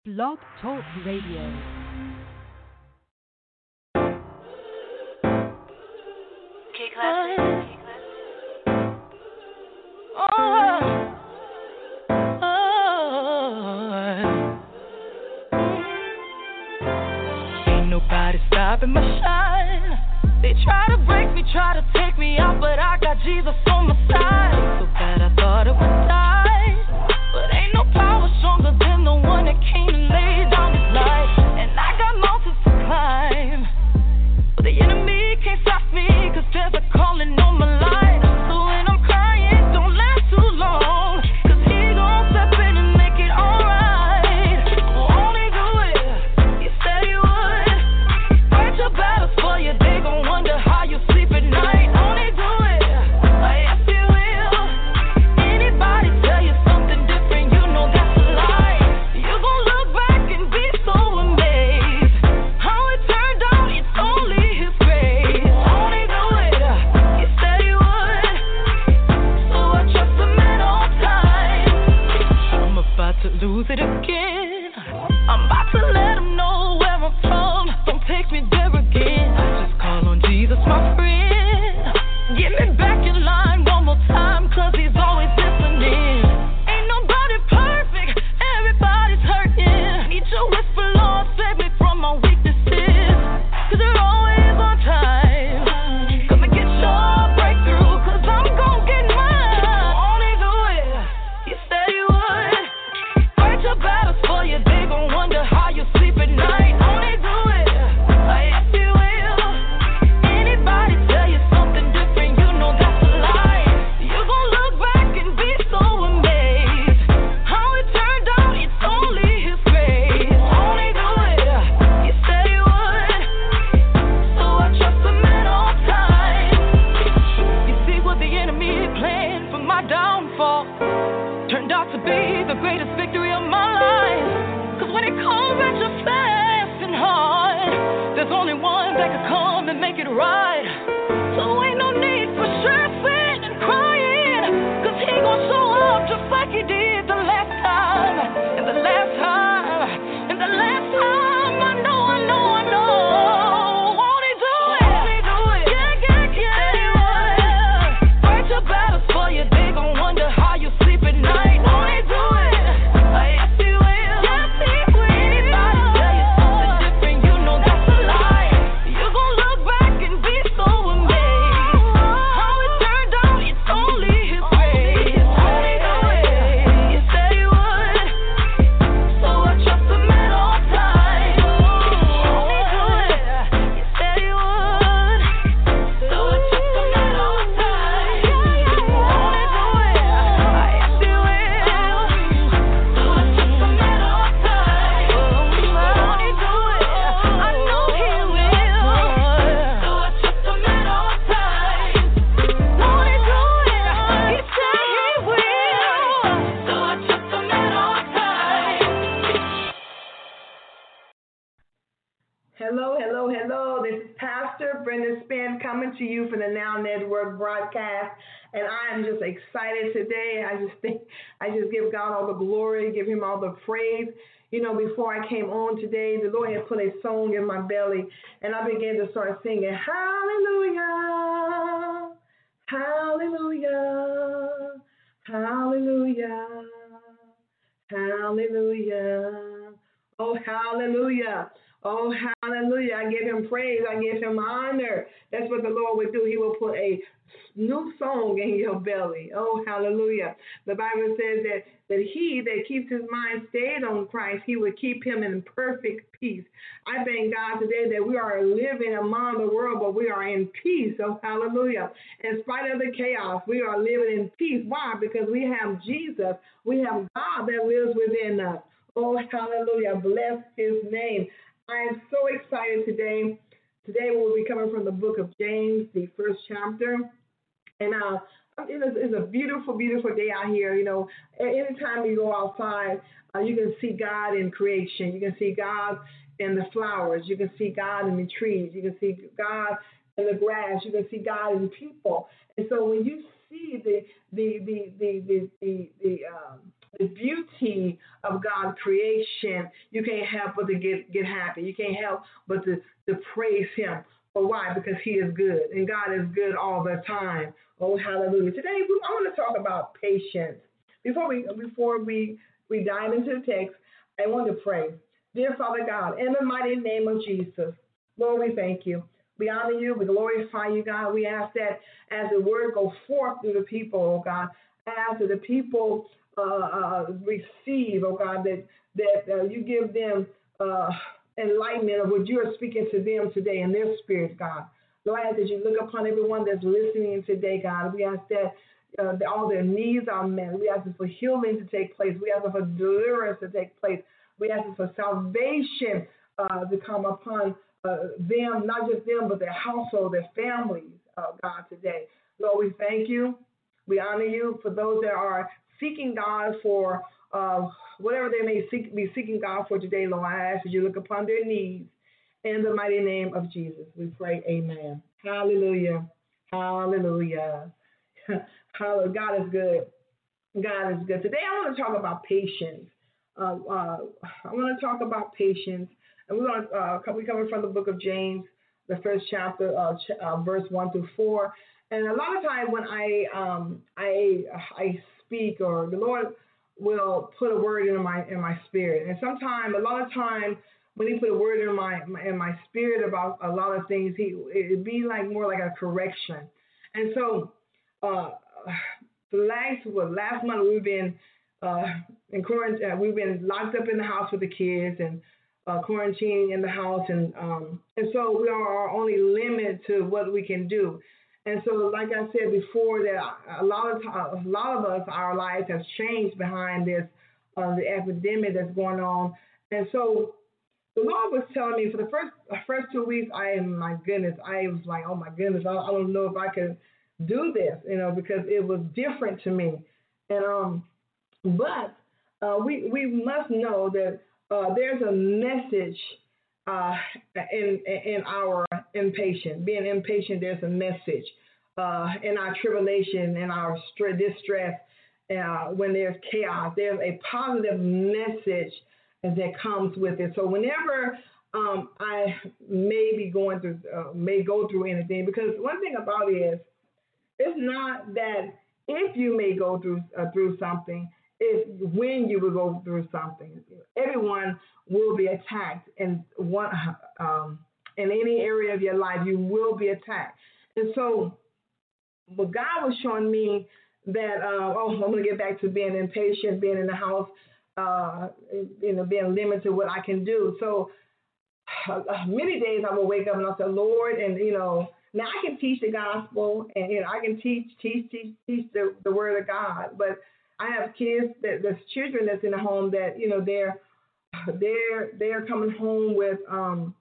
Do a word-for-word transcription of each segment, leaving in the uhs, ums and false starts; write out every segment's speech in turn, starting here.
Blog Talk Radio. K-Classic. Oh, oh, ain't nobody stopping my shine. They try to break me, try to take me out, but I got Jesus on my side. So bad I thought it would die, but ain't no power stronger than the one that came and laid down his life. And I got mountains to climb, but the enemy can't stop me, cause there's a calling on my life. So when I'm crying, don't last too long, cause he gon' step in and make it alright. Won't he do it? He said he would. Fight your battles for you, they gon' wonder how you sleep at night. Won't he do it? Yes, he will. Anybody tell you something different, you know that's a lie. You gon' look back and be so amazed how it turned out, it's only his grace. Won't he do it? He said he would. So I trust him at all times. I'm about to lose it again. I'm about to let him know where I'm from. Don't take me there again. I just call on Jesus, my friend. Get me back in line one more time, cause he's always listening. Ain't nobody perfect, everybody's hurting. Need your whisper, Lord, save me from my weaknesses, cause you're always on time. Come and get your breakthrough, cause I'm gon' get mine. Won't he do it? He said he would. Fight your battles for you, they gon' wonder how you sleep at night. Won't he do it? Yes, he will. Anybody tell you something different, you know that's a lie. You gon' look back and be so amazed how it turned out, it's only his grace. Won't he do it? He said he would. So I trust him at all times. You see what the enemy planned for my downfall turned out to be the greatest victory of my life. Cause when it comes at you fast and hard, there's only one that can come and make it right. So ain't no need for stressing and crying, cause he gon' show up just like he did the last time. And the last time, and the last time, I know, I know, I know. Won't he do it? Won't he do it? Yeah, yeah, yeah. Said he would. Fight your battles for you, they gon' wonder how you sleep at night. Won't he do it? Yes, he will. Yes, he will. Anybody tell you something different, you know that's a lie. You gon' look back and be so amazed how it turned out, it's only his grace. Won't he do it? He said he would. So I trust him at all times. Won't he do it? He said he would. So I trust him at all times. Won't he do it? Yes, he will. So I trust him at all times. Won't he do it? I know he will. So I trust him at all times. Won't he do it? He said he will. So I trust him at all times. Hello, hello, hello. This is Pastor Brenda Span coming to you from the Now Network broadcast, and I am just excited today. I just think I just give God all the glory, give Him all the praise. You know, before I came on today, the Lord had put a song in my belly, and I began to start singing, Hallelujah, Hallelujah, Hallelujah, Hallelujah. Oh, hallelujah. Oh, hallelujah. I give him praise. I give him honor. That's what the Lord would do. He will put a new song in your belly. Oh, hallelujah. The Bible says that, that he that keeps his mind stayed on Christ, he will keep him in perfect peace. I thank God today that we are living among the world, but we are in peace. Oh, hallelujah. In spite of the chaos, we are living in peace. Why? Because we have Jesus. We have God that lives within us. Oh, hallelujah. Bless his name. I am so excited today. Today we'll be coming from the book of James, the first chapter. And uh, it is, it's a beautiful, beautiful day out here. You know, anytime you go outside, uh, you can see God in creation. You can see God in the flowers. You can see God in the trees. You can see God in the grass. You can see God in people. And so when you see the the the the the the, the um, the beauty of God's creation, you can't help but to get, get happy. You can't help but to, to praise him. For why? Because he is good, and God is good all the time. Oh, hallelujah. Today, I want to talk about patience. Before we before we, we dive into the text, I want to pray. Dear Father God, in the mighty name of Jesus, Lord, we thank you. We honor you. We glorify you, God. We ask that as the word goes forth through the people, oh God, as the people uh, uh, receive, oh God, that, that uh, you give them uh, enlightenment of what you are speaking to them today in their spirit, God. Lord, I ask that you look upon everyone that's listening today, God. We ask that, uh, that all their needs are met. We ask for healing to take place. We ask for deliverance to take place. We ask for salvation uh, to come upon uh, them, not just them, but their household, their families, uh, God, today. Lord, we thank you. We honor you for those that are seeking God for uh, whatever they may seek, be seeking God for today, Lord. I ask that you look upon their needs. In the mighty name of Jesus, we pray, amen. Hallelujah. Hallelujah. Hallelujah. God is good. God is good. Today I want to talk about patience. Uh, uh, I want to talk about patience. And we're going to, uh, we coming from the book of James, the first chapter, uh, ch- uh, verse one through four. And a lot of times when I, um, I, I speak, or the Lord will put a word in my, in my spirit. And sometimes, a lot of times, when he put a word in my, in my spirit about a lot of things, he it'd be like more like a correction. And so, uh, the last well, last month we've been uh, in quarantine. We've been locked up in the house with the kids and uh, quarantining in the house, and um, and so we are only limited to what we can do. And so, like I said before, that a lot of a lot of us, our lives have changed behind this uh, the epidemic that's going on, and so. The Lord was telling me for the first first two weeks, I am, my goodness, I was like, oh my goodness, I, I don't know if I could do this, you know, because it was different to me. And um, but uh, we we must know that uh, there's a message uh, in in our impatience. Being impatient, there's a message uh, in our tribulation, in our distress, uh, when there's chaos. There's a positive message that comes with it. So whenever um, I may be going through, uh, may go through anything, because one thing about it is, it's not that if you may go through uh, through something, it's when you will go through something. Everyone will be attacked in one um, in any area of your life. You will be attacked, and so, but God was showing me that. Uh, oh, I'm going to get back to being impatient, being in the house. Uh, you know, being limited to what I can do. So uh, many days I will wake up and I'll say, Lord, and you know, now I can teach the gospel, and you know, I can teach, teach, teach, teach the, the word of God. But I have kids, that there's children that's in the home that you know they're they're they're coming home with um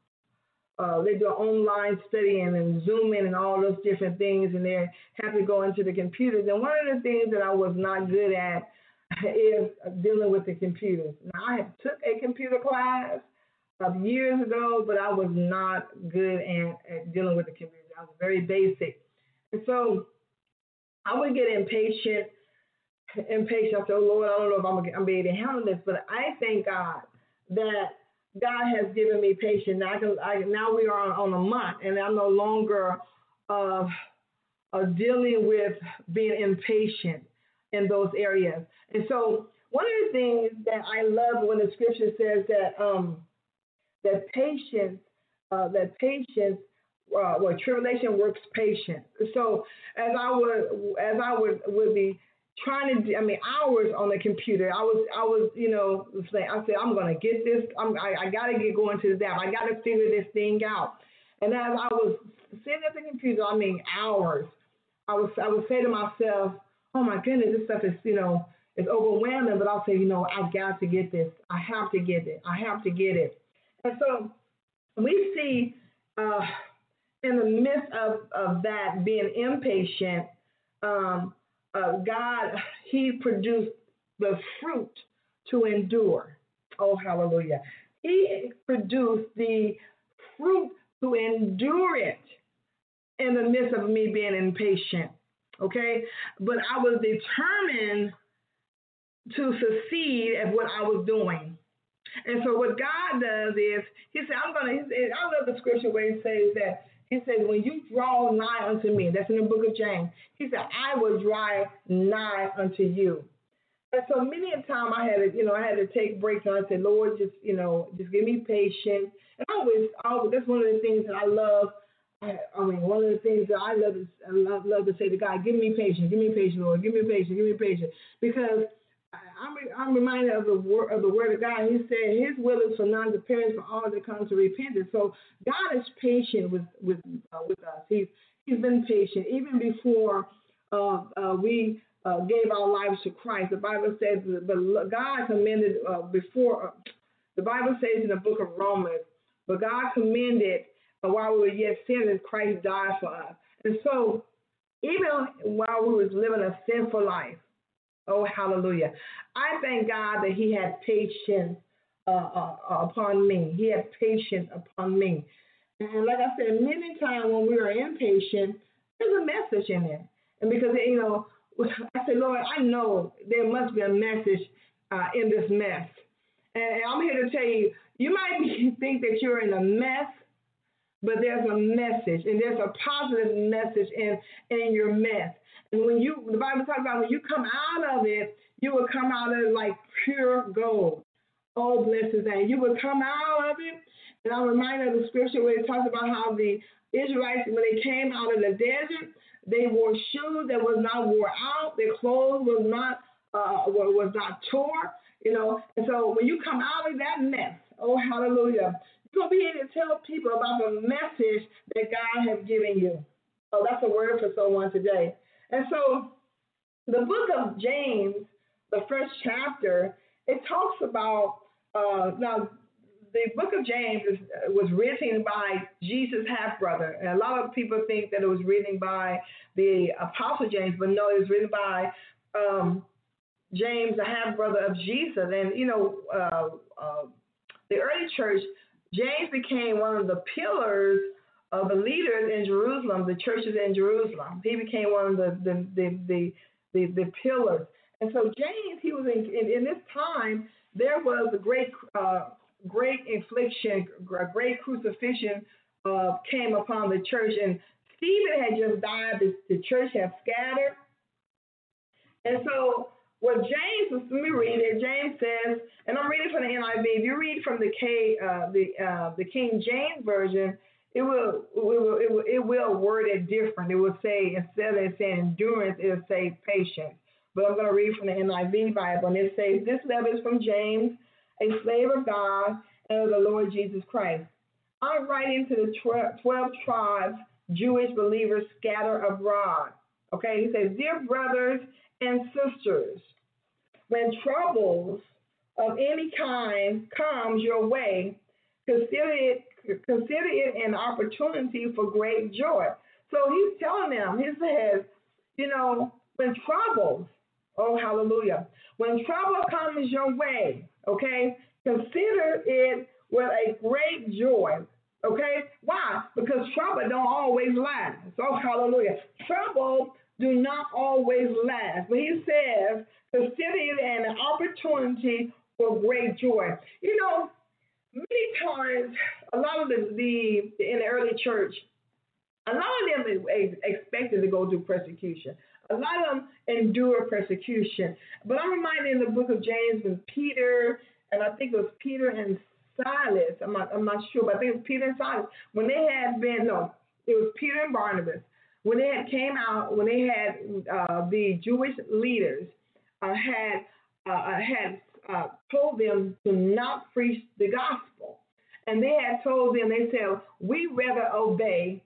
uh, they do online studying and Zooming and all those different things, and they have to go into the computers. And one of the things that I was not good at is dealing with the computers. Now, I have took a computer class uh, years ago, but I was not good at, at dealing with the computers. I was very basic. And so I would get impatient, impatient. I said, oh, Lord, I don't know if I'm going to be able to handle this, but I thank God that God has given me patience. Now, I can, I, now we are on, on a month, and I'm no longer uh, uh, dealing with being impatient in those areas. And so one of the things that I love when the scripture says that um, that patience, uh, that patience, uh, well, tribulation works patience. So as I would, as I would, would be trying to, do, I mean, hours on the computer, I was, I was, you know, saying, I said, I'm going to get this, I'm, I, I got to get going to the app. I got to figure this thing out. And as I was sitting at the computer, I mean, hours, I was, I would say to myself, oh my goodness, this stuff is, you know, it's overwhelming, but I'll say, you know, I got to get this. I have to get it. I have to get it. And so we see uh, in the midst of, of that being impatient, um, uh, God, he produced the fruit to endure. Oh, hallelujah. He produced the fruit to endure it in the midst of me being impatient. Okay, but I was determined to succeed at what I was doing. And so what God does is, he said, I'm going to, I love the scripture where he says that, he says, when you draw nigh unto me, that's in the book of James, he said, I will draw nigh unto you. And so many a time I had to, you know, I had to take breaks and I said, Lord, just, you know, just give me patience. And I always, always, that's one of the things that I love. I, I mean, one of the things that I love, is, I love, love to say to God, give me patience, give me patience, Lord, give me patience, give me patience. Because I'm, I'm reminded of the word of the word of God. He said His will is for none to perish, for all that come to repentance. So God is patient with with uh, with us. He's He's been patient even before uh, uh, we uh, gave our lives to Christ. The Bible says, "But God commended uh, before." Uh, the Bible says in the book of Romans, "But God commended uh, while we were yet sinners, Christ died for us." And so, even while we was living a sinful life. Oh, hallelujah. I thank God that He had patience uh, uh, upon me. He had patience upon me. And like I said, many times when we are impatient, there's a message in there. And because, you know, I said, Lord, I know there must be a message uh, in this mess. And I'm here to tell you, you might be, think that you're in a mess, but there's a message, and there's a positive message in, in your mess. And when you, the Bible talks about when you come out of it, you will come out of it like pure gold. Oh, bless His name. You will come out of it. And I'm reminded of the scripture where it talks about how the Israelites, when they came out of the desert, they wore shoes that was not wore out. Their clothes was not uh, was not tore. You know. And so when you come out of that mess, oh, hallelujah, you're going to be able to tell people about the message that God has given you. Oh, that's a word for someone today. And so the book of James, the first chapter, it talks about, uh, now the book of James is, was written by Jesus' half-brother. And a lot of people think that it was written by the Apostle James, but no, it was written by um, James, the half-brother of Jesus. And, you know, uh, uh, the early church, James became one of the pillars of the leaders in Jerusalem, the churches in Jerusalem. He became one of the the the the, the, the pillars. And so James, he was in, in, in this time, there was a great uh, great infliction, a great crucifixion uh, came upon the church. And Stephen had just died. The, the church had scattered. And so what James, let me read it. James says, and I'm reading from the N I V. If you read from the K, uh, the uh, the King James version, it will it will it will, it will word it different. It will say, instead of saying endurance, it will say patience. But I'm going to read from the N I V Bible, and it says, "This letter is from James, a slave of God and of the Lord Jesus Christ. I'm writing to the twelve tribes, Jewish believers scattered abroad." Okay, he says, "Dear brothers and sisters, when troubles of any kind comes your way, consider it, consider it an opportunity for great joy." So he's telling them, he says, you know, when troubles, oh, hallelujah, when trouble comes your way, okay, consider it with a great joy. Okay, why? Because trouble don't always last. So, hallelujah. Trouble do not always last. But he says, consider it an opportunity for great joy. You know, many times, a lot of the, the in the early church, a lot of them expected to go through persecution. A lot of them endure persecution. But I'm reminded in the book of James when Peter, and I think it was Peter and Silas, I'm not, I'm not sure, but I think it was Peter and Silas, when they had been, no, it was Peter and Barnabas, when they had came out, when they had uh, the Jewish leaders uh, had uh, had uh, told them to not preach the gospel. And they had told them, they said, we rather obey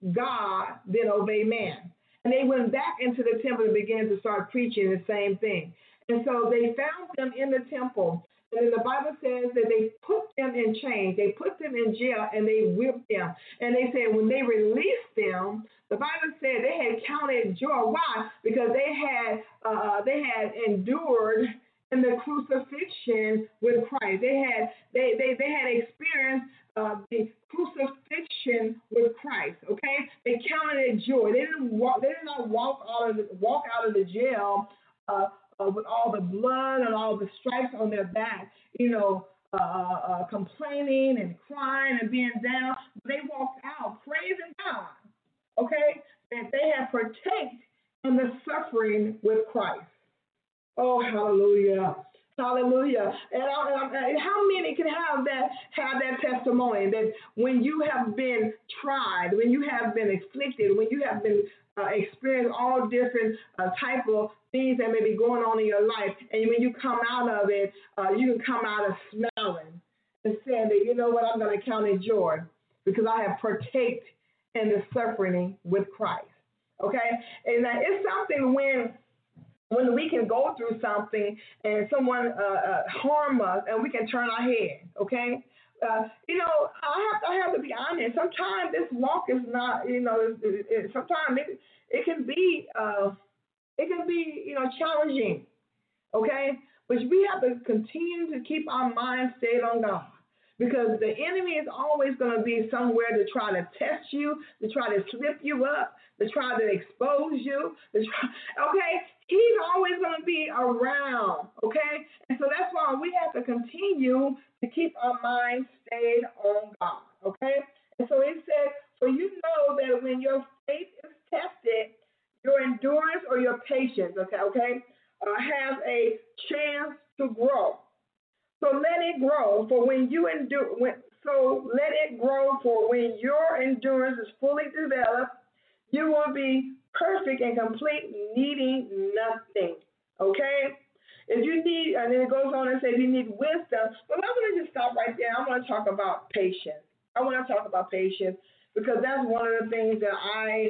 God than obey man. And they went back into the temple and began to start preaching the same thing. And so they found them in the temple. And then the Bible says that they put them in chains, they put them in jail, and they whipped them. And they said when they released them, the Bible said they had counted joy. Why? Because they had uh, they had endured in the crucifixion with Christ. They had they they, they had experienced uh, the crucifixion with Christ. Okay, they counted it joy. They didn't walk. They did not walk out of the, walk out of the jail. Uh, Uh, with all the blood and all stripes on their back, you know, uh, uh, complaining and crying and being down. They walked out praising God, okay, that they have partaken in the suffering with Christ. Oh, hallelujah. Hallelujah. And, uh, and how many can have that have that testimony that when you have been tried, when you have been afflicted, when you have been uh, experienced all different uh, type of things that may be going on in your life, and when you come out of it, uh, you can come out of smiling and saying that, you know what, I'm going to count it joy because I have partaked in the suffering with Christ. Okay? And uh, it's something when when we can go through something and someone uh, uh, harm us and we can turn our head, okay? Uh, you know, I have, to, I have to be honest. Sometimes this walk is not, you know, it, it, it, sometimes it, it can be, uh, it can be, you know, challenging, okay? But we have to continue to keep our mind stayed on God. Because the enemy is always going to be somewhere to try to test you, to try to slip you up, to try to expose you. To try, okay? He's always going to be around, okay? And so that's why we have to continue to keep our minds stayed on God, okay? And so it says, for you know that when your faith is tested, your endurance or your patience, okay, okay, uh, has a chance to grow. So let it grow, for when you endure, when, so let it grow, for when your endurance is fully developed, you will be perfect and complete, needing nothing. Okay? If you need, and then it goes on and says you need wisdom. But I'm going to just stop right there. I'm going to talk about patience. I want to talk about patience because that's one of the things that I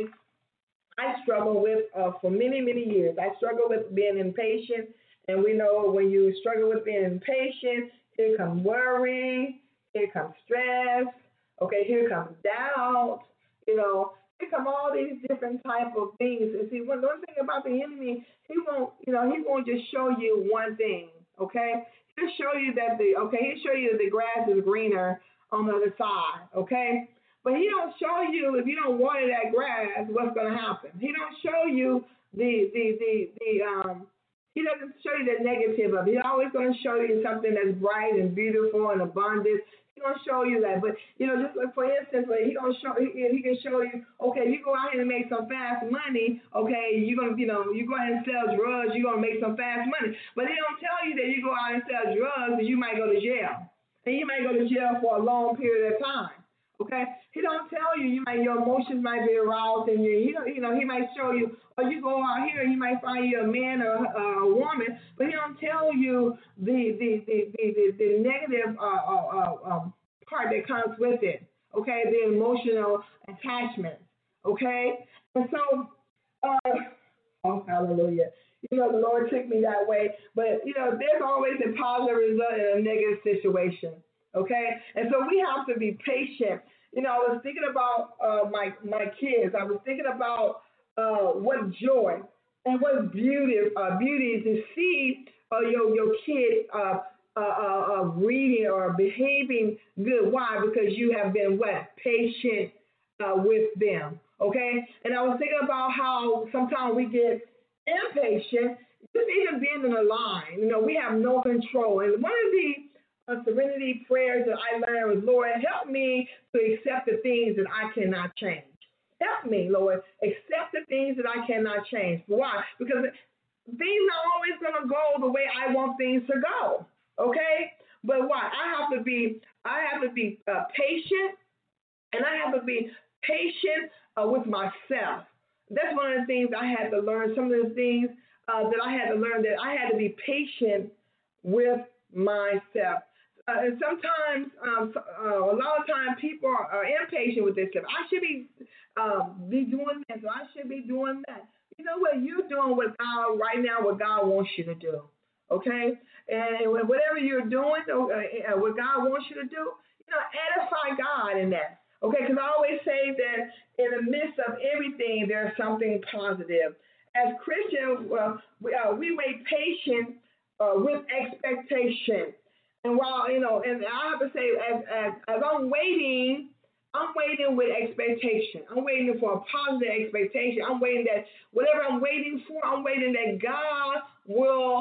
I struggle with uh, for many, many years. I struggle with being impatient. And we know when you struggle with being impatient, here comes worry, here comes stress, okay, here comes doubt, you know, here come all these different type of things. And see, one, one thing about the enemy, he won't, you know, he won't just show you one thing, okay? He'll show you that the, okay, he'll show you that the grass is greener on the other side, okay? But he don't show you, if you don't water that grass, what's going to happen. He don't show you the, the, the, the, um, he doesn't show you the negative of it. He's always going to show you something that's bright and beautiful and abundant. He don't show you that. But, you know, just like, for instance, like he don't show, he, he can show you, okay, you go out here and make some fast money, okay, you're going to, you know, you go out and sell drugs, you're going to make some fast money. But he don't tell you that you go out and sell drugs and you might go to jail. And you might go to jail for a long period of time. Okay, he don't tell you. You might your emotions might be aroused, and you, you know, you know, he might show you. Or you go out here, and you might find you a man or uh, a woman, but he don't tell you the the the the, the, the negative uh, uh, uh, um, part that comes with it. Okay, the emotional attachment. Okay, and so, uh, oh hallelujah. You know, the Lord took me that way, but you know, there's always a positive result in a negative situation. Okay, and so we have to be patient. You know, I was thinking about uh, my my kids. I was thinking about uh, what joy and what beauty uh, beauty to see uh, your your kid uh, uh, uh, reading or behaving good. Why? Because you have been what patient uh, with them. Okay, and I was thinking about how sometimes we get impatient. Just even being in a line, you know, we have no control. And one of the Uh, serenity prayers that I learned was, Lord, help me to accept the things that I cannot change. Help me, Lord, accept the things that I cannot change. Why? Because things are always going to go the way I want things to go. Okay? But why? I have to be, I have to be uh, patient, and I have to be patient uh, with myself. That's one of the things I had to learn. Some of the things uh, that I had to learn, that I had to be patient with myself. Uh, and sometimes, um, uh, a lot of times, people are, are impatient with themselves. I should be um, be doing this, or I should be doing that. You know what? You're doing what God right now, what God wants you to do. Okay, and whatever you're doing, uh, what God wants you to do, you know, edify God in that. Okay, because I always say that in the midst of everything, there's something positive. As Christians, well, we, uh, we wait patient uh, with expectation. And while, you know, and I have to say, as, as, as I'm waiting, I'm waiting with expectation. I'm waiting for a positive expectation. I'm waiting that whatever I'm waiting for, I'm waiting that God will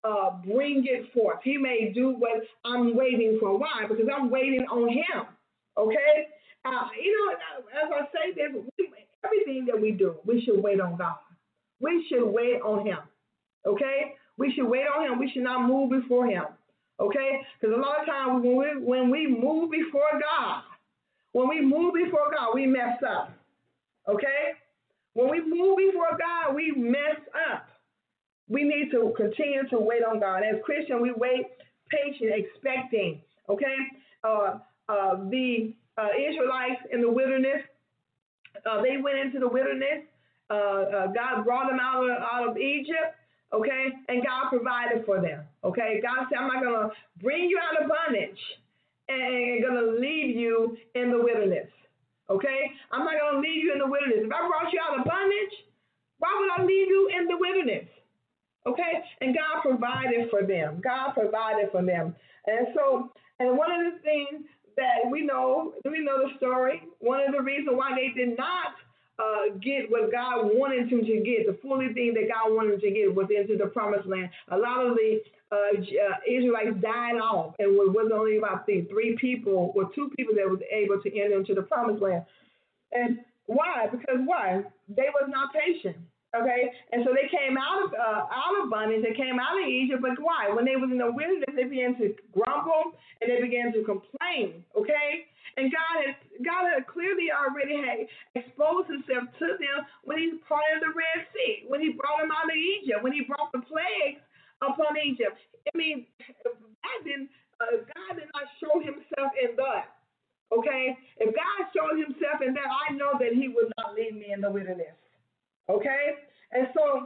uh, bring it forth. He may do what I'm waiting for. Why? Because I'm waiting on him. Okay? Uh, you know, as I say this, we, everything that we do, we should wait on God. We should wait on him. Okay? We should wait on him. We should not move before him. Okay? Because a lot of times when we, when we move before God, when we move before God, we mess up. Okay? When we move before God, we mess up. We need to continue to wait on God. As Christians, we wait patient, expecting. Okay? Uh, uh, the uh, Israelites in the wilderness, uh, they went into the wilderness. Uh, uh, God brought them out of, out of Egypt. Okay? And God provided for them. Okay? God said, I'm not going to bring you out of bondage and going to leave you in the wilderness. Okay? I'm not going to leave you in the wilderness. If I brought you out of bondage, why would I leave you in the wilderness? Okay? And God provided for them. God provided for them. And so, and one of the things that we know, we know the story, one of the reasons why they did not uh, get what God wanted them to get, the fully thing that God wanted them to get was into the promised land. A lot of the uh, uh, Israelites died off, and it was only about the three people or two people that were able to enter into the promised land. And why? Because why? They was not patient. Okay, and so they came out of uh, out of bondage. They came out of Egypt, but why? When they was in the wilderness, they began to grumble and they began to complain. Okay, and God has God had clearly already had exposed Himself to them when He parted the Red Sea, when He brought them out of Egypt, when He brought the plagues upon Egypt. I mean, God didn't uh, God did not show Himself in that. Okay, if God showed Himself in that, I know that He would not leave me in the wilderness. Okay, and so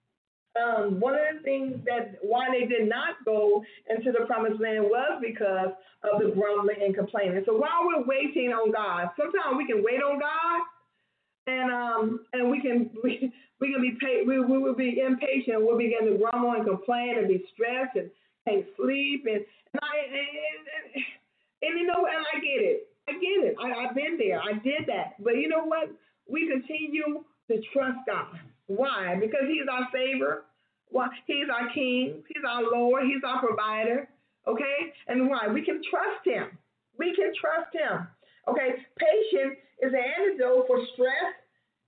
um, one of the things that why they did not go into the promised land was because of the grumbling and complaining. So while we're waiting on God, sometimes we can wait on God, and um, and we can we, we can be paid, we we will be impatient. We'll begin to grumble and complain and be stressed and can't sleep and and I and, and, and you know and I get it, I get it. I, I've been there. I did that, but you know what? We continue to trust God. Why? Because He's our Savior. Why? He's our King. He's our Lord. He's our provider. Okay? And why? We can trust Him. We can trust Him. Okay? Patience is an antidote for stress,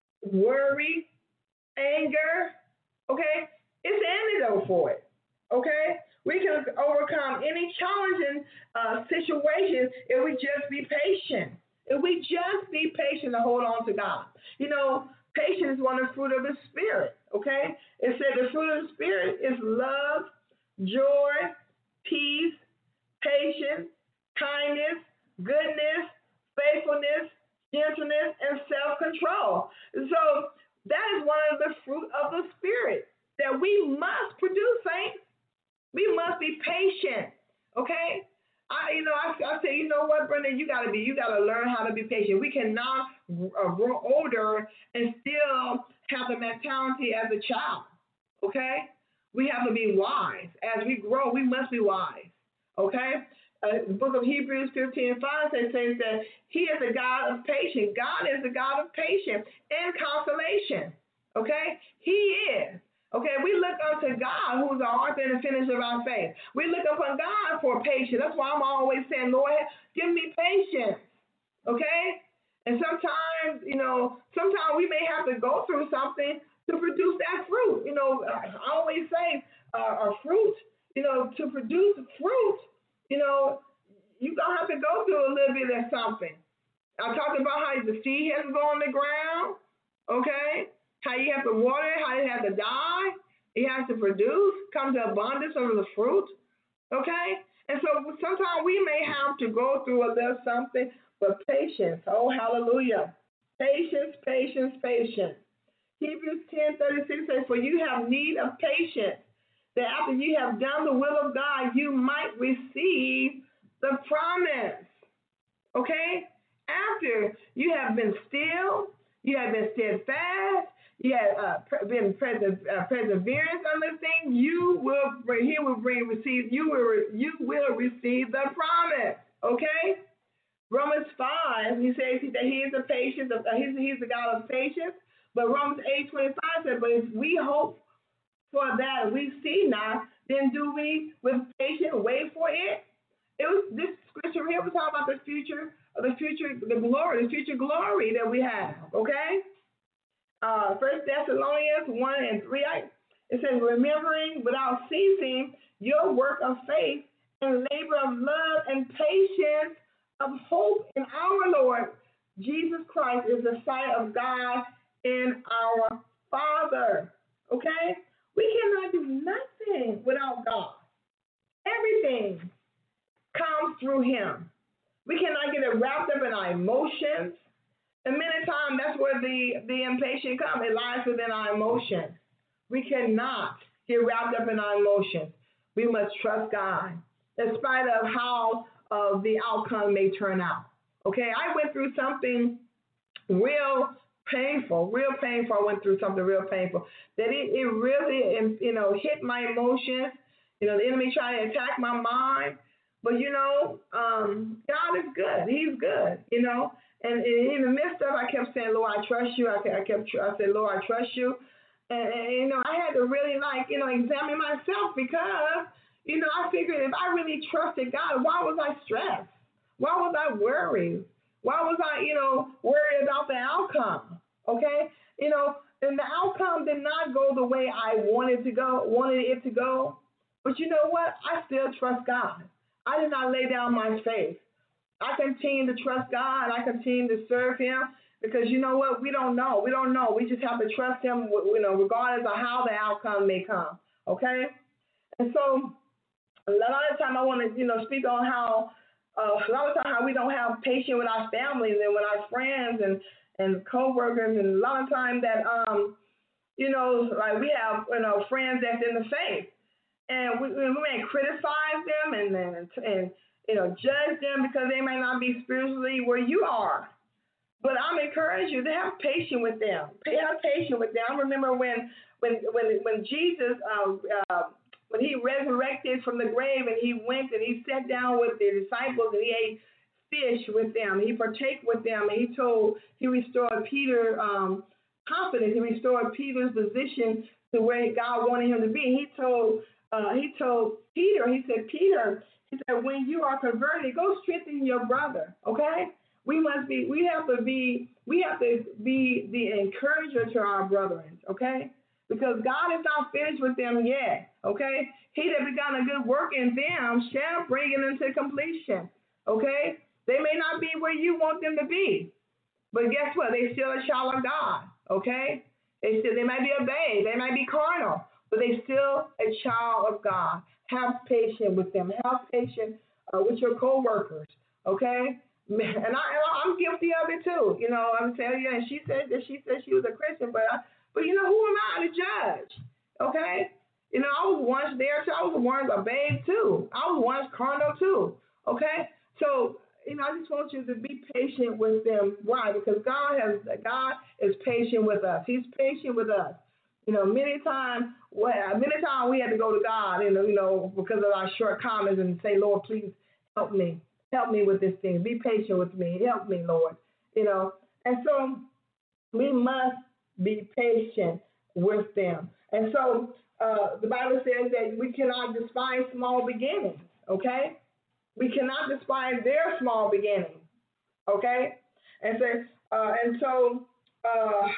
worry, anger. Okay? It's an antidote for it. Okay? We can overcome any challenging uh, situations if we just be patient. If we just be patient to hold on to God. You know, patience is one of the fruit of the Spirit, okay? It said the fruit of the Spirit is love, joy, peace, patience, kindness, goodness, faithfulness, gentleness, and self-control. So that is one of the fruit of the Spirit that we must produce, saints. We must be patient, okay? I, you know, I, I say, you know what, Brenda, you gotta be, you gotta learn how to be patient. We cannot uh, grow older and still have the mentality as a child. Okay, we have to be wise. As we grow, we must be wise. Okay, uh, the book of Hebrews fifteen and five says, says that He is a God of patience. God is a God of patience and consolation. Okay, He is. Okay, we look unto God, who's the author and the finisher of our faith. We look upon God for patience. That's why I'm always saying, Lord, give me patience. Okay? And sometimes, you know, sometimes we may have to go through something to produce that fruit. You know, I always say uh, a fruit, you know, to produce fruit, you know, you're going to have to go through a little bit of something. I talked about how the seed has to go on the ground, okay? How you have to water it, how you have to die, you have to produce, come to abundance of the fruit, okay? And so sometimes we may have to go through a little something, but patience, oh, hallelujah. Patience, patience, patience. Hebrews ten thirty-six says, for you have need of patience, that after you have done the will of God, you might receive the promise, okay? After you have been still, you have been steadfast, you have uh, been persever- uh, perseverance on this thing, you will bring, he will bring, receive, you will, you will receive the promise, okay? Romans five, he says that he is a patient, uh, he's, he's the God of patience, but Romans eight twenty-five says, but if we hope for that we see not, then do we with patience wait for it? It was this scripture here was talking about the future, the future, the glory, the future glory that we have. Okay. Uh, First Thessalonians one and three. It says, remembering without ceasing your work of faith and labor of love and patience of hope in our Lord Jesus Christ is the sight of God in our Father. Okay? We cannot do nothing without God. Everything comes through Him. We cannot get it wrapped up in our emotions. And many times that's where the, the impatient comes. It lies within our emotions. We cannot get wrapped up in our emotions. We must trust God, in spite of how uh, the outcome may turn out. Okay, I went through something real painful, real painful. I went through something real painful that it, it really, you know, hit my emotions. You know, the enemy tried to attack my mind. But, you know, um, God is good. He's good, you know. And, and in the midst of it, I kept saying, Lord, I trust you. I, I kept, I said, Lord, I trust you. And, and, you know, I had to really, like, you know, examine myself because, you know, I figured if I really trusted God, why was I stressed? Why was I worried? Why was I, you know, worried about the outcome? Okay? You know, and the outcome did not go the way I wanted to go, wanted it to go. But you know what? I still trust God. I did not lay down my faith. I continue to trust God. I continue to serve Him. Because you know what? We don't know. We don't know. We just have to trust Him, you know, regardless of how the outcome may come. Okay? And so a lot of time I want to, you know, speak on how uh, a lot of time how we don't have patience with our families and with our friends and, and co-workers. And a lot of time that, um, you know, like we have, you know, friends that's in the faith. And we, we may criticize them and, and, and, you know, judge them because they may not be spiritually where you are. But I'm encouraging you to have patience with them. Have patience with them. I remember when when when when Jesus um, uh, when He resurrected from the grave and He went and He sat down with the disciples and He ate fish with them. He partake with them. And He told He restored Peter um, confidence. He restored Peter's position to where God wanted him to be. He told uh, He told Peter. He said, Peter. He said, when you are converted, go strengthen your brother. Okay. We must be, we have to be, we have to be the encourager to our brethren, okay? Because God is not finished with them yet, okay? He that begun a good work in them shall bring it into completion, okay? They may not be where you want them to be, but guess what? They're still a child of God, okay? They still, they might be a babe, they might be carnal, but they're still a child of God. Have patience with them. Have patience uh, with your co-workers, okay? And I, I'm guilty of it too. You know, I'm telling you, and she said that she said she was a Christian, but I, but you know, who am I to judge? Okay? You know, I was once there too. I was once a babe too. I was once carnal too. Okay? So, you know, I just want you to be patient with them. Why? Because God has God is patient with us. He's patient with us. You know, many times, well, many times we had to go to God, you know, you know, because of our shortcomings and say, Lord, please help me. Help me with this thing. Be patient with me. Help me, Lord. You know, and so we must be patient with them. And so uh, the Bible says that we cannot despise small beginnings, okay? We cannot despise their small beginnings, okay? And so, uh, and so, uh,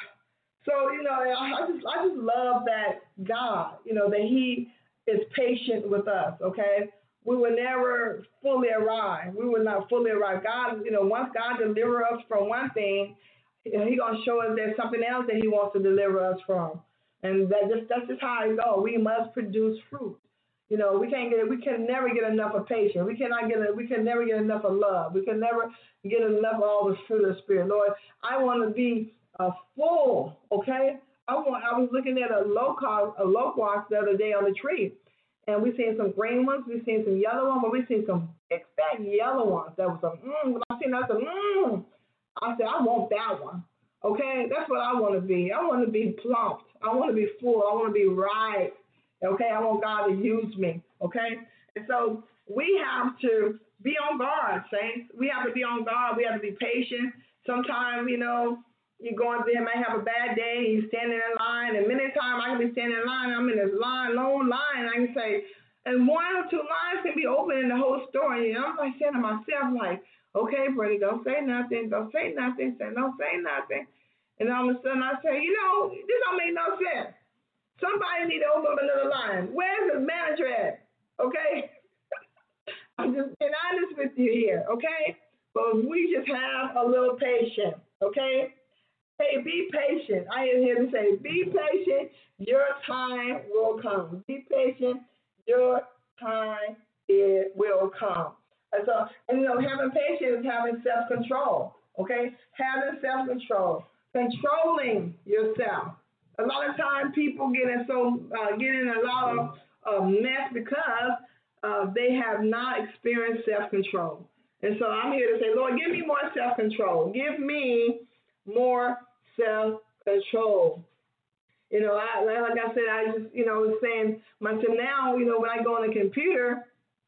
so you know, I just, I just love that God, you know, that He is patient with us, okay? We will never fully arrive. We will not fully arrive. God, you know, once God delivers us from one thing, He's going to show us there's something else that He wants to deliver us from. And that just that's just how it goes. We must produce fruit. You know, we can't get we can never get enough of patience. We cannot get we can never get enough of love. We can never get enough of all the fruit of the Spirit. Lord, I want to be uh, full. Okay, I want. I was looking at a locust a locust the other day on the tree. And we seen some green ones, we seen some yellow ones, but we seen some big fat yellow ones. That was some, mmm, when I seen that, I said, mmm. I said, I want that one. Okay, that's what I want to be. I want to be plumped. I want to be full. I want to be ripe. Okay, I want God to use me. Okay, and so we have to be on guard, saints. We have to be on guard. We have to be patient. Sometimes, you know, you're going through, you might have a bad day, you're standing in line, and many times I can be standing in line, I'm in this line, long line, and I can say, and one or two lines can be open in the whole store, and I'm like saying to myself, like, okay, Brady, don't say nothing, don't say nothing, say, don't say nothing. And all of a sudden I say, you know, this don't make no sense. Somebody need to open up another line. Where's the manager at? Okay? I'm just being honest with you here, okay? But we just have a little patience, okay? Hey, be patient. I am here to say, be patient. Your time will come. Be patient. Your time it will come. And so, and you know, having patience is having self-control, okay? Having self-control, controlling yourself. A lot of times people get in so uh, get in a lot of uh, mess because uh, they have not experienced self-control. And so I'm here to say, Lord, give me more self-control. Give me more self-control. You know, I, like I said, I just, you know, was saying myself now, you know, when I go on the computer,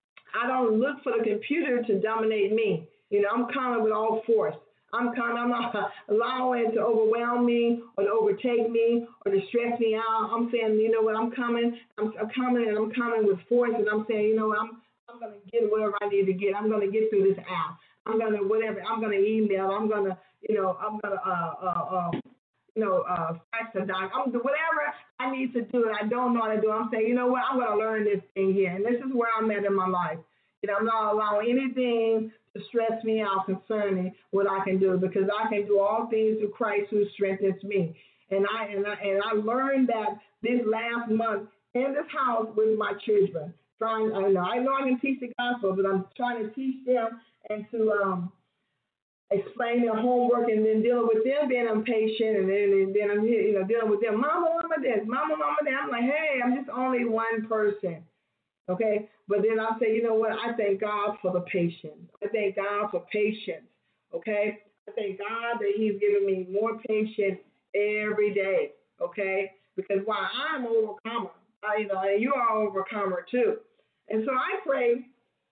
I don't look for the computer to dominate me. You know, I'm coming with all force. I'm coming, I'm not allowing it to overwhelm me or to overtake me or to stress me out. I'm saying, you know what, I'm coming, I'm, I'm coming and I'm coming with force, and I'm saying, you know what, I'm I'm going to get whatever I need to get. I'm going to get through this app. I'm going to whatever. I'm going to email. I'm going to, you know, I'm going to, uh, uh, uh, you know, uh, fax a doc. I'm doing whatever I need to do, and I don't know how to do. I'm saying, you know what, I'm going to learn this thing here, and this is where I'm at in my life. You know, I'm not allowing anything to stress me out concerning what I can do, because I can do all things through Christ who strengthens me. And I and I and I learned that this last month in this house with my children. Trying, I know I know I can teach the gospel, but I'm trying to teach them and to um, explain their homework, and then dealing with them being impatient, and then and then I'm here, you know, dealing with them, mama, mama, this, mama, mama, that. I'm like, hey, I'm just only one person. Okay, but then I say, you know what? I thank God for the patience. I thank God for patience. Okay, I thank God that He's giving me more patience every day. Okay, because while I'm an overcomer, I, you know, and you are an overcomer too. And so I pray,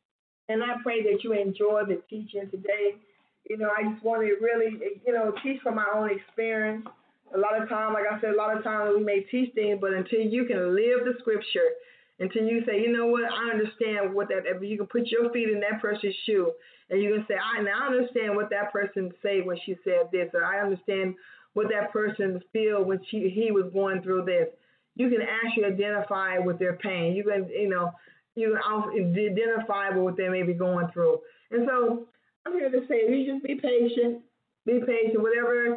and I pray that you enjoy the teaching today. You know, I just want to really, you know, teach from my own experience. A lot of times, like I said, a lot of times we may teach things, but until you can live the scripture, until you say, you know what, I understand what that, if you can put your feet in that person's shoe, and you can say, I now understand what that person said when she said this, or I understand what that person feel when she he was going through this. You can actually identify with their pain. You can, you know, you can identify with what they may be going through. And so I'm here to say, you just be patient, be patient, whatever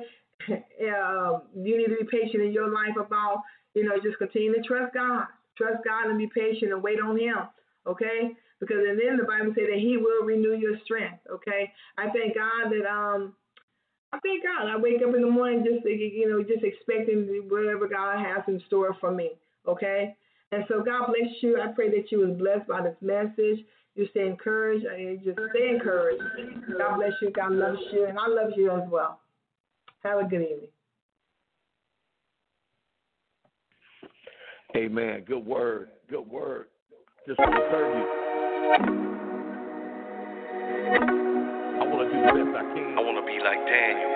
uh, you need to be patient in your life about, you know, just continue to trust God. Trust God and be patient and wait on Him, okay? Because and then the Bible says that He will renew your strength, okay? I thank God that, um, I thank God. I wake up in the morning just, you know, just expecting whatever God has in store for me, okay? And so God bless you. I pray that you was blessed by this message. You stay encouraged. Just stay encouraged. God bless you. God loves you. And I love you as well. Have a good evening. Amen. Good word. Good word. Just want to serve you. I want to do the best I can. I want to be like Daniel.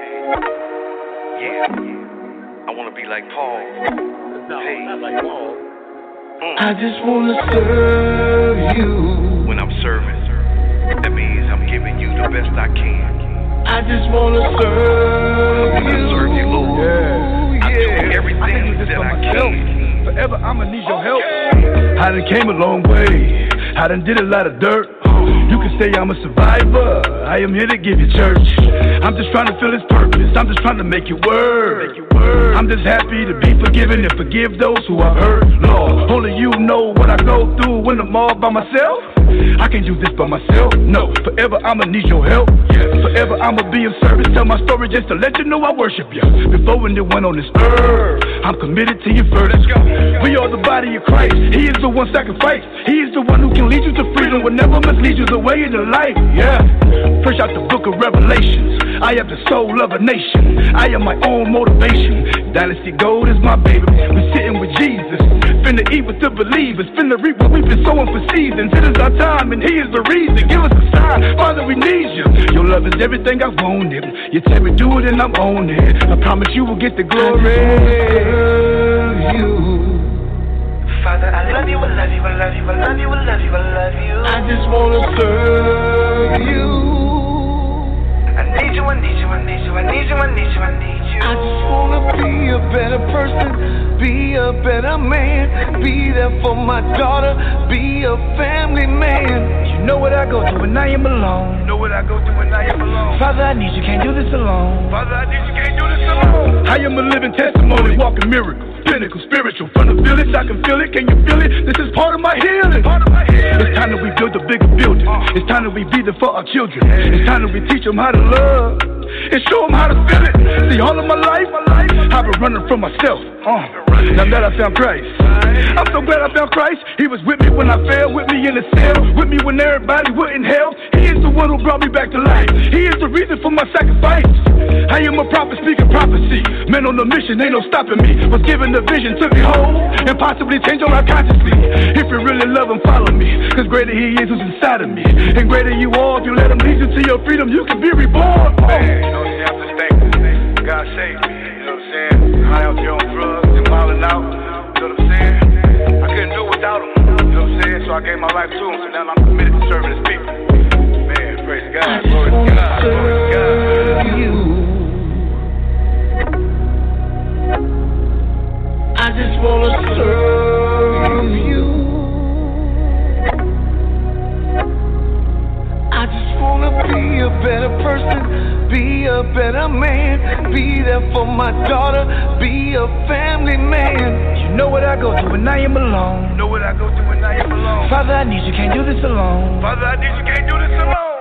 Yeah. I want to be like Paul. No, hey. not like Paul. Mm. I just want to serve you. When I'm serving, that means I'm giving you the best I can. I just want to serve when you. I serve you, Lord. Yeah. I'm yeah. doing everything I can do this that for I myself. can. Forever I'ma need your help. I done came a long way. I done did a lot of dirt. You can say I'm a survivor. I am here to give you church. I'm just trying to feel His purpose. I'm just trying to make it work. I'm just happy to be forgiven and forgive those who I've hurt. Lord, only you know what I go through when I'm all by myself. I can't do this by myself. No, forever I'ma need your help. Forever I'ma be of service. Tell my story just to let you know I worship you. Before when it went on this earth, I'm committed to you first. We are the body of Christ. He is the one sacrifice. He is the one who can lead you to freedom. Will never mislead you the way into life. Yeah. Fresh out the book of Revelations. I have the soul of a nation. I am my own motivation. Dynasty Gold is my baby. We're sitting with Jesus. finna eat with the believers, finna reap what we've been sowing for seasons. It is our time and he is the reason. Give us a sign, Father, we need you. Your love is everything I wanted. You tell me do it and I'm on it. I promise you will get the glory. You. Father, I love you, I love you, I love you, I love you, I love you, I love you. I just wanna serve you. I need you, I need you, I need you, I need you, I need you, I need you. I just wanna be a better person, be a better man, be there for my daughter, be a family man. You know what I go through when I am alone. You know what I go through when I am alone. Father, I need you, can't do this alone. Father, I need you, can't do this alone. I am a living testimony, walking miracle. Pinnacle, spiritual, from the village, I can feel it, can you feel it? This is part of my healing. Part of my healing. It's time that we build a bigger building. Uh, it's time that we be there for our children. Hey. It's time that we teach them how to love and show them how to feel it. See, all of my life, my life, I've been running from myself. Uh, now that I found Christ, I'm so glad I found Christ. He was with me when I fell, with me in the cell, with me when everybody was in hell. He is the one who brought me back to life. He is the reason for my sacrifice. I am a prophet speaking prophecy. Man on a mission, ain't no stopping me. Was given the vision to behold and possibly change all our consciously. If you really love him, follow me. Cause greater he is who's inside of me. And greater you are, if you let him lead you to your freedom, you can be reborn. Man, you know what I'm saying? I'm just thankful. God saved me. You know what I'm saying? High out there on drugs and wilding out. You know what I'm saying? I couldn't do it without him. You know what I'm saying? So I gave my life to him. So now I'm committed to serving his people. Man, praise God. Glory to God. Glory to God. You. I just wanna serve you. I just wanna be a better person, be a better man, be there for my daughter, be a family man. You know what I go through when I am alone. You know what I go through when I am alone. Father, I need you, can't do this alone. Father, I need you, can't do this alone.